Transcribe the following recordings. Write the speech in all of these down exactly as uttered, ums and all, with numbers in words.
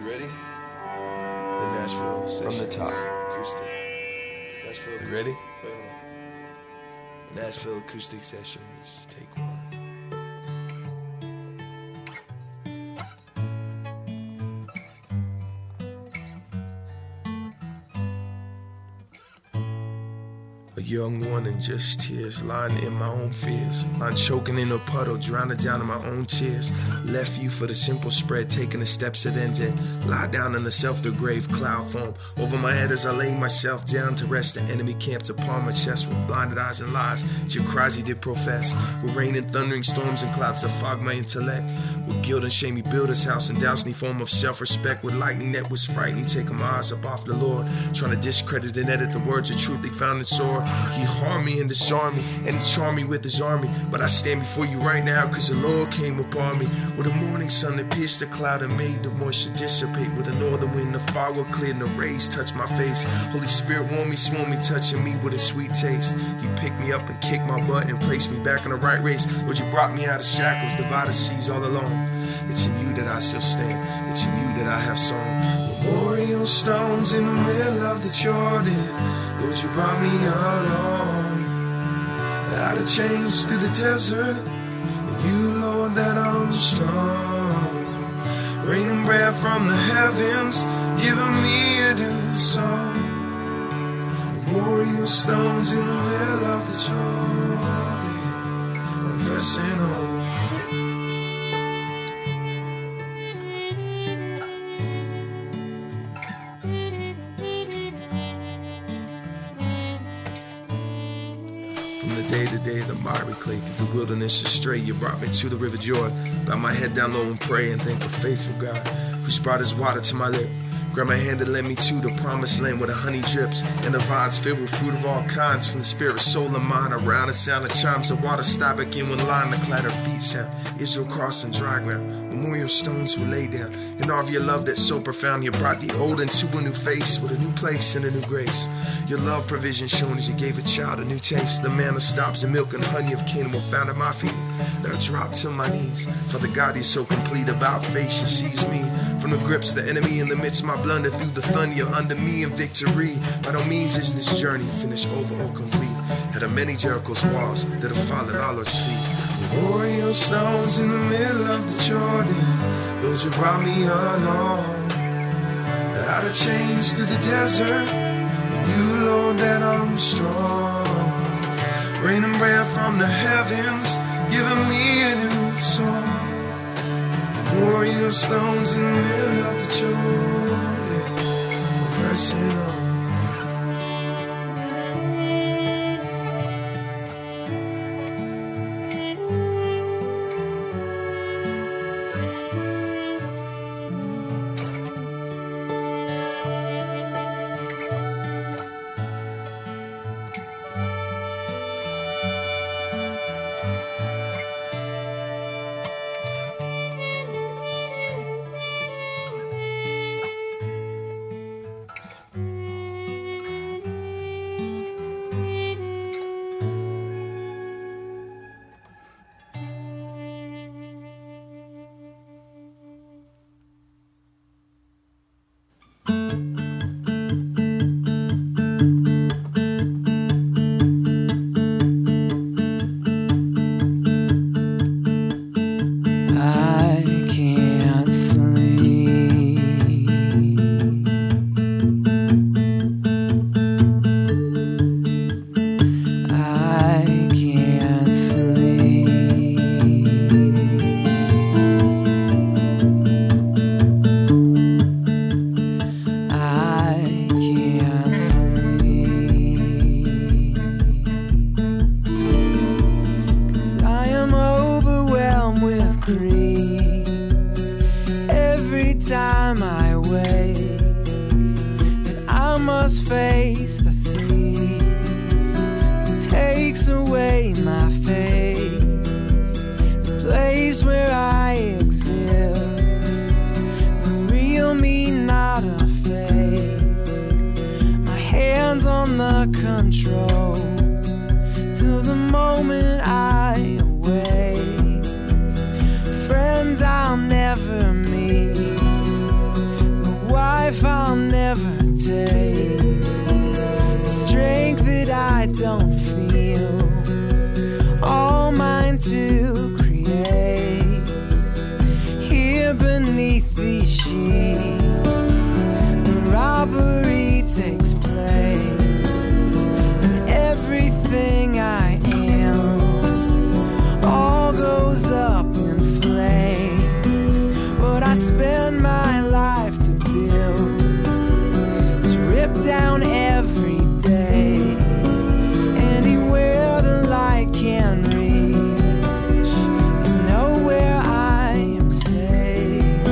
ready? The Nashville Sessions. From the top. Acoustic. Nashville Acoustic. You ready? Wait, hold on. Nashville Acoustic Sessions. Take one. A young one and just tears, lying in my own fears. I'm choking in a puddle, drowning down in my own tears. Left you for the simple spread, taking the steps that ends it. Lie down in the self-degrave cloud foam. Over my head as I lay myself down to rest. The enemy camped upon my chest with blinded eyes and lies. To your cries he did profess. With rain and thundering storms and clouds that fog my intellect. With guilt and shame he built his house and doused any form of self-respect. With lightning that was frightening, taking my eyes up off the Lord. Trying to discredit and edit the words of truth they found in sore. He harmed me and disarmed me, and he charmed me with his army. But I stand before you right now, cause the Lord came upon me. With a morning sun that pierced the cloud and made the moisture dissipate. With a northern wind, the fog will clear and the rays touch my face. Holy Spirit warmed me, swung me, touching me with a sweet taste. He picked me up and kicked my butt and placed me back in the right race. Lord, you brought me out of shackles, divided seas all alone. It's in you that I shall stand, it's in you that I have song. Memorial stones in the middle of the Jordan. Lord, you brought me along. Out of chains through the desert. And you, Lord, that I'm strong. Raining bread from the heavens, giving me a new song. Memorial stones in the middle of the Jordan. I'm pressing on. Day to day, the miry clay through the wilderness astray. You brought me to the river Jordan. Bow my head down low and pray and thank the faithful God who's brought his water to my lip. Grab my hand and led me to the promised land where the honey drips and the vines filled with fruit of all kinds. From the spirit, soul, and mind, around the sound of chimes, the water stop again when line the clatter feet sound. Israel crossing dry ground, memorial stones we lay down. In all of your love that's so profound, you brought the old into a new face with a new place and a new grace. Your love provision shown as you gave a child a new taste. The manna stops and milk and honey of Canaan were found at my feet. That I dropped to my knees. Father God, you're so complete. About face, you sees me. From the grips, the enemy in the midst, my blunder through the thunder, you're under me in victory. By no means is this journey finished over or complete. Had a many Jericho's walls that have fallen all its feet. Memorial stones in the middle of the Jordan. Lord, you brought me along. Out of chains through the desert. And you, Lord, that I'm strong. Raining bread from the heavens, giving me a new song. Memorial stones in the middle of the Jordan. I'm pressing on. Friends I'll never meet, beneath these sheets, the robbery takes place, and everything I am all goes up in flames. What I spend my life to build is ripped down every day. Anywhere the light can reach is nowhere I am safe.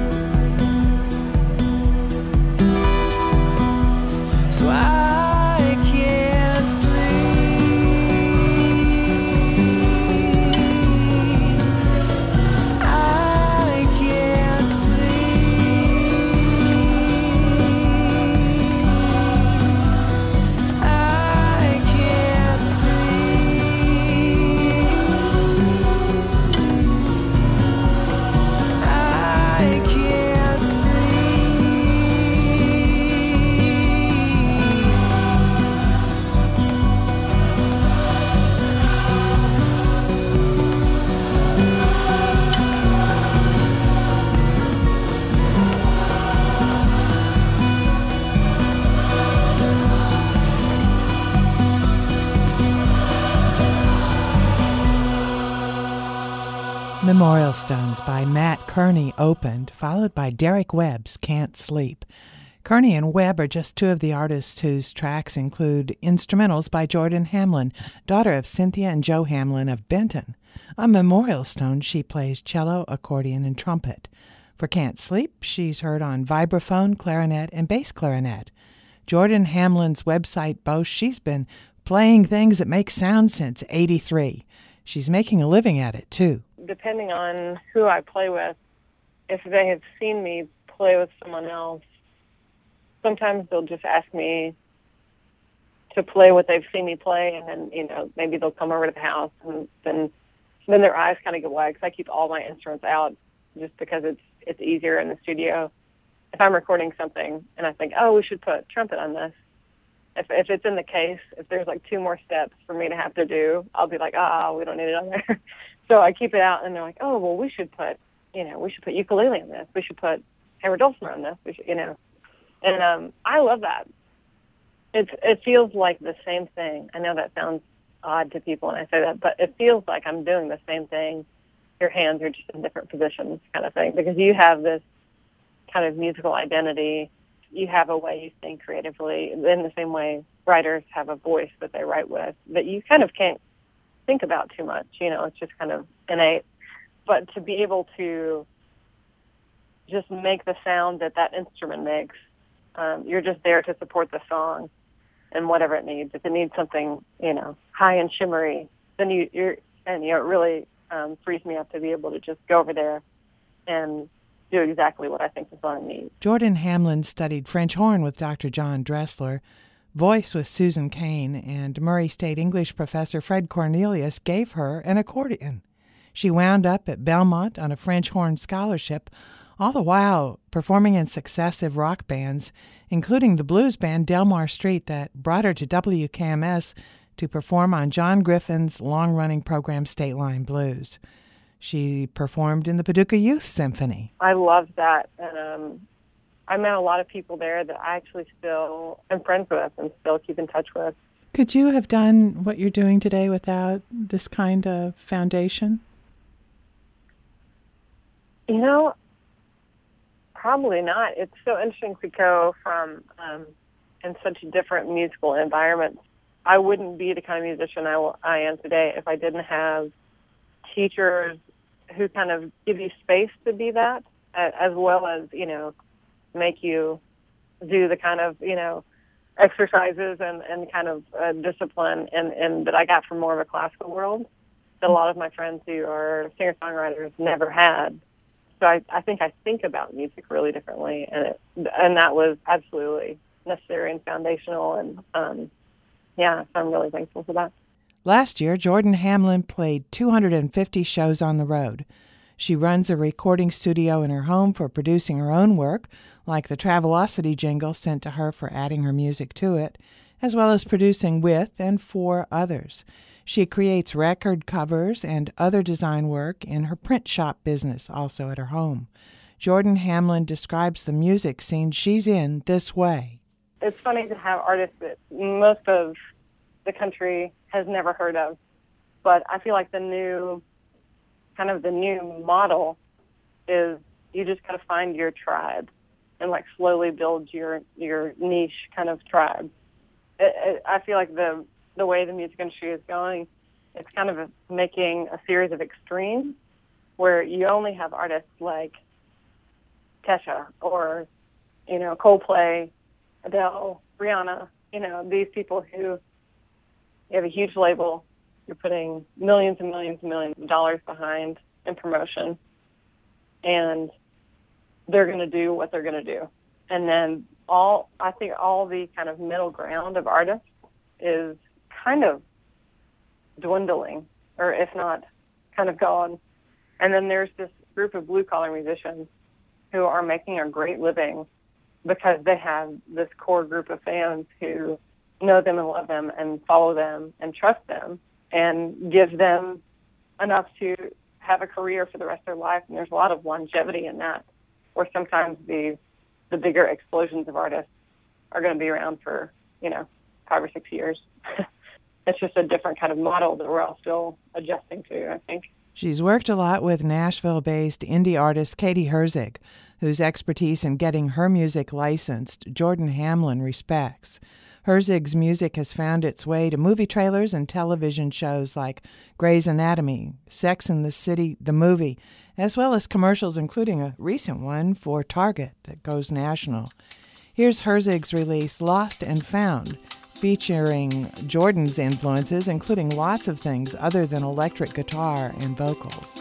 So I can't sleep. I can't sleep. I can't sleep. I can't Memorial Stones by Matt Kearney opened, followed by Derek Webb's Can't Sleep. Kearney and Webb are just two of the artists whose tracks include instrumentals by Jordan Hamlin, daughter of Cynthia and Joe Hamlin of Benton. On Memorial Stone, she plays cello, accordion, and trumpet. For Can't Sleep, she's heard on vibraphone, clarinet, and bass clarinet. Jordan Hamlin's website boasts she's been playing things that make sound since eighty-three. She's making a living at it, too. Depending on who I play with, if they have seen me play with someone else, sometimes they'll just ask me to play what they've seen me play, and then, you know, maybe they'll come over to the house, and then then their eyes kind of get wide, because I keep all my instruments out just because it's it's easier in the studio. If I'm recording something and I think, oh, we should put trumpet on this, if if it's in the case, if there's like two more steps for me to have to do, I'll be like, ah, oh, we don't need it on there. So I keep it out, and they're like, oh, well, we should put, you know, we should put ukulele on this. We should put hammered dulcimer on this. We should, you know. And um, I love that. It's it feels like the same thing. I know that sounds odd to people when I say that, but it feels like I'm doing the same thing. Your hands are just in different positions, kind of thing, because you have this kind of musical identity. You have a way you think creatively, in the same way writers have a voice that they write with that you kind of can't think about too much. You know, it's just kind of innate. But to be able to just make the sound that that instrument makes, um, you're just there to support the song and whatever it needs. If it needs something, you know, high and shimmery, then you, you're, and you know, it really um, frees me up to be able to just go over there and do exactly what I think the song needs. Jordan Hamlin studied French horn with Doctor John Dressler, voice with Susan Kane, and Murray State English professor Fred Cornelius gave her an accordion. She wound up at Belmont on a French horn scholarship, all the while performing in successive rock bands, including the blues band Delmar Street that brought her to W K M S to perform on John Griffin's long-running program State Line Blues. She performed in the Paducah Youth Symphony. I loved that, and um, I met a lot of people there that I actually still am friends with and still keep in touch with. Could you have done what you're doing today without this kind of foundation? You know, probably not. It's so interesting to go from um, in such different musical environments. I wouldn't be the kind of musician I, I am today if I didn't have teachers who kind of give you space to be that, as well as, you know, make you do the kind of, you know, exercises and, and kind of uh, discipline and, and that I got from more of a classical world that a lot of my friends who are singer-songwriters never had. So I, I think I think about music really differently, and it, and that was absolutely necessary and foundational, and um, yeah, so I'm really thankful for that. Last year, Jordan Hamlin played two hundred fifty shows on the road. She runs a recording studio in her home for producing her own work, like the Travelocity jingle sent to her for adding her music to it, as well as producing with and for others. She creates record covers and other design work in her print shop business, also at her home. Jordan Hamlin describes the music scene she's in this way. It's funny to have artists that most of the country has never heard of, but I feel like the new, kind of the new model is you just got to find your tribe and like slowly build your, your niche kind of tribe. It, it, I feel like the the way the music industry is going, it's kind of a, making a series of extremes where you only have artists like Kesha or, you know, Coldplay, Adele, Rihanna, you know, these people who you have a huge label, you're putting millions and millions and millions of dollars behind in promotion, and they're going to do what they're going to do. And then all, I think all the kind of middle ground of artists is kind of dwindling, or if not kind of gone. And then there's this group of blue-collar musicians who are making a great living because they have this core group of fans who know them and love them and follow them and trust them and give them enough to have a career for the rest of their life. And there's a lot of longevity in that, where sometimes the the bigger explosions of artists are going to be around for, you know, five or six years. It's just a different kind of model that we're all still adjusting to, I think. She's worked a lot with Nashville-based indie artist Katie Herzig, whose expertise in getting her music licensed Jordan Hamlin respects. Herzig's music has found its way to movie trailers and television shows like Grey's Anatomy, Sex and the City, the movie, as well as commercials, including a recent one for Target that goes national. Here's Herzig's release, Lost and Found, featuring Jordan's influences, including lots of things other than electric guitar and vocals.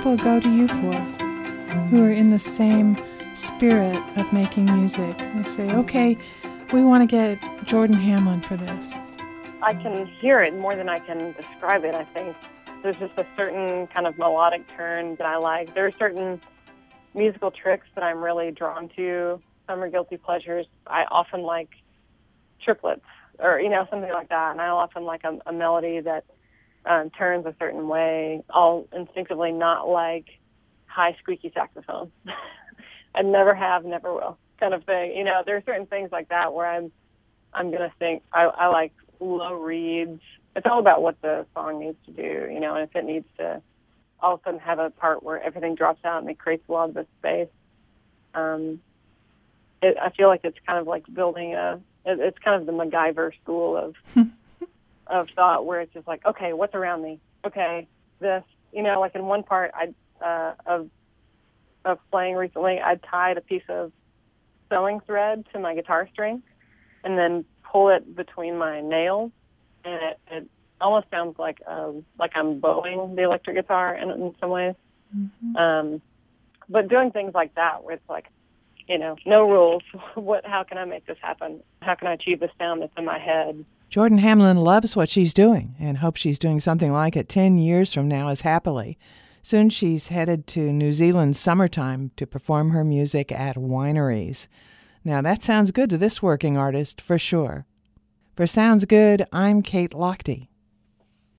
people go to you for who are in the same spirit of making music? They say, okay, we want to get Jordan Hamlin for this. I can hear it more than I can describe it, I think. There's just a certain kind of melodic turn that I like. There are certain musical tricks that I'm really drawn to. Some are guilty pleasures. I often like triplets or, you know, something like that. And I often like a, a melody that um, turns a certain way. I'll instinctively not like high squeaky saxophone. I never have, never will kind of thing. You know, there are certain things like that where I'm, I'm going to think I, I like low reeds. It's all about what the song needs to do, you know, and if it needs to all of a sudden have a part where everything drops out and it creates a lot of the space. Um, it, I feel like it's kind of like building a, it, it's kind of the MacGyver school of, of thought where it's just like, okay, what's around me? Okay, this, you know, like in one part I, uh, of, of playing recently, I tied a piece of sewing thread to my guitar string and then pull it between my nails. And it, it almost sounds like um, like I'm bowing the electric guitar in, in some ways. Mm-hmm. Um, but doing things like that where it's like, you know, no rules. What? How can I make this happen? How can I achieve the sound that's in my head? Jordan Hamlin loves what she's doing and hopes she's doing something like it ten years from now as happily. Soon she's headed to New Zealand's summertime to perform her music at wineries. Now that sounds good to this working artist for sure. For Sounds Good, I'm Kate Lochte.